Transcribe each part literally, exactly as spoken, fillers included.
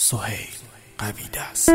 سهیل قویدست.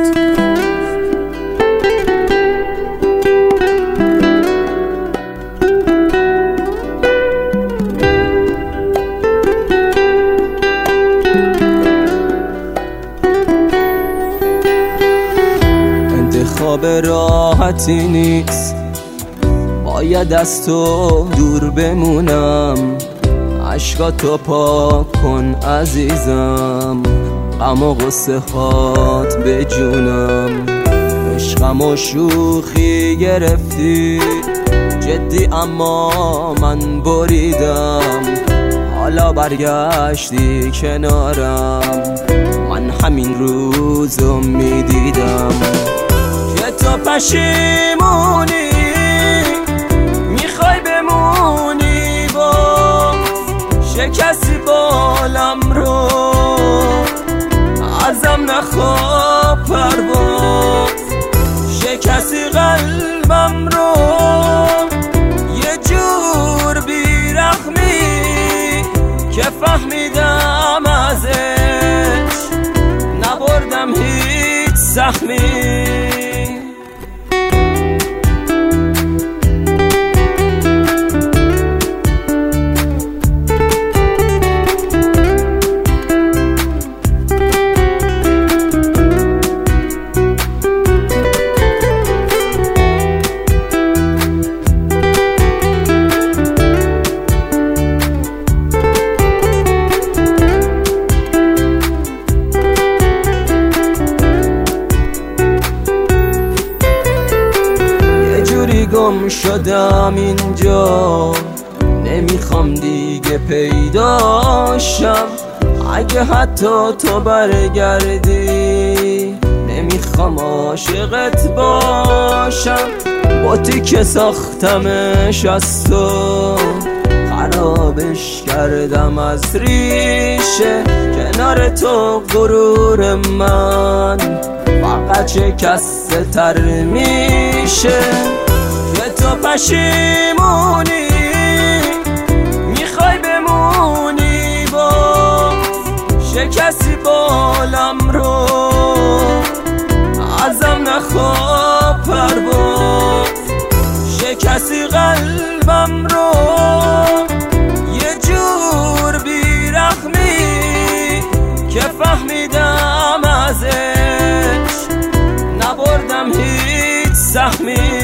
انتخاب راحتی نیست، باید از تو دور بمونم. عشقاتو پاک کن عزیزم، غم و غصه هات به جونم. عشقم و شوخی گرفتی جدی، اما من بریدم. حالا برگشتی کنارم، من همین روزو میدیدم که تو پشیمونی میخوای بمونی با شکستی بالم رو. ازم نخواه پرواز، شکستی قلبم رو. یه جور بیرحمی که فهمیدم ازش، نبردم هیچ زخمی. گم شدم اینجا، نمیخوام دیگه پیداشم. اگه حتی تو برگردی، نمیخوام عاشقت باشم. باتی که ساختمش از تو، خرابش کردم از ریشه. کنار تو غرور من فقط شکسته تر میشه. تو پشیمونی میخوای بمونی با شکستی بالم رو. ازم نخواه پرواز، شکستی قلبم رو. یه جور بیرحمی که فهمیدم ازش، نبردم هیچ زخمی.